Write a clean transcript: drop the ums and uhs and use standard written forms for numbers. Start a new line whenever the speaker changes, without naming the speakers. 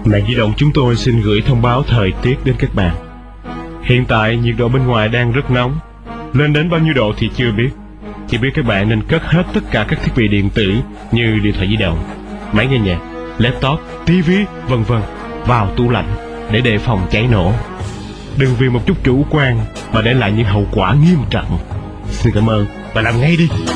Mạng di động chúng tôi xin gửi thông báo thời tiết đến các bạn. Hiện tại nhiệt độ bên ngoài đang rất nóng, lên đến bao nhiêu độ thì chưa biết. Chỉ biết các bạn nên cất hết tất cả các thiết bị điện tử như điện thoại di động, máy nghe nhạc, laptop, tivi, vân vân vào tủ lạnh để đề phòng cháy nổ. Đừng vì một chút chủ quan mà để lại những hậu quả nghiêm trọng. Xin cảm ơn và làm ngay đi.